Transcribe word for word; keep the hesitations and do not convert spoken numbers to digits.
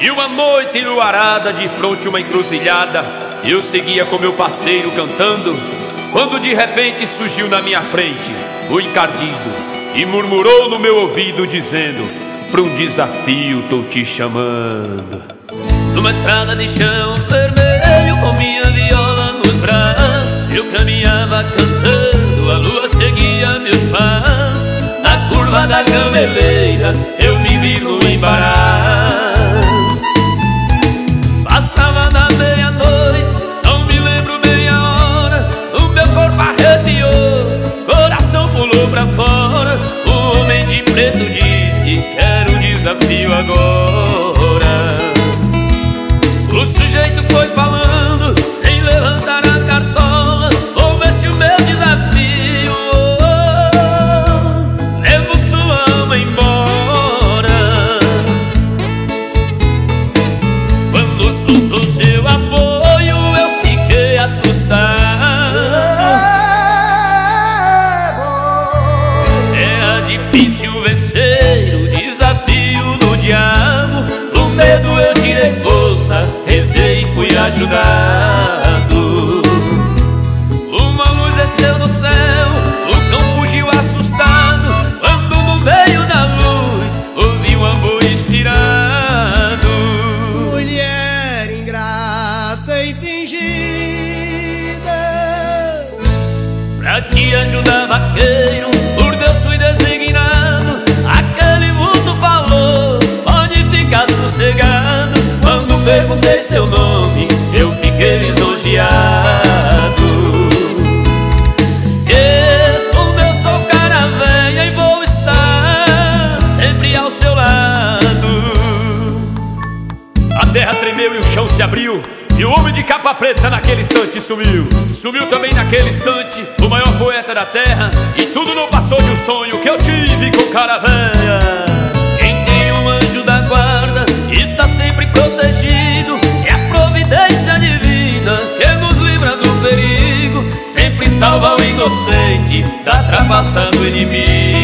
E uma noite enluarada, de fronte uma encruzilhada, eu seguia com meu parceiro cantando, quando de repente surgiu na minha frente o encardido e murmurou no meu ouvido dizendo: pra um desafio tô te chamando. Numa estrada de chão vermelho, com minha viola nos braços, eu caminhava cantando, a lua seguia meus passos. Na curva da gameleira eu me vi no embaraço. Passava da meia-noite, não me lembro bem a hora, o meu corpo arrepiou, coração pulou pra fora. O homem de preto disse: quero um desafio agora. O sujeito foi falando, sem levantar a cartola: vou ver se o meu desafio oh, levo sua alma embora. Quando soltou seu apoio, eu fiquei assustado. Era difícil vencer o desafio do diabo. Do medo eu tirei força, rezei e fui ajudado. Uma luz desceu do céu, o cão fugiu assustado. Quando no meio da luz ouvi um amor inspirado. Mulher ingrata e fingida, pra te ajudar, vaqueiro, por Deus fui designado. Aquele vulto falou: pode ficar sossegado. Quando perguntei seu nome, eu fiquei lisonjeado. Respondeu: sou cara velha e vou estar sempre ao seu lado. A terra tremeu e o chão se abriu, e o homem de capa preta naquele instante sumiu. Sumiu também naquele instante o maior poeta da terra, e tudo não passou de um sonho que eu tive com cara velha. Quem tem um anjo da guarda está sempre protegido, é a providência divina que nos livra do perigo, sempre salva o inocente da trapaça do inimigo.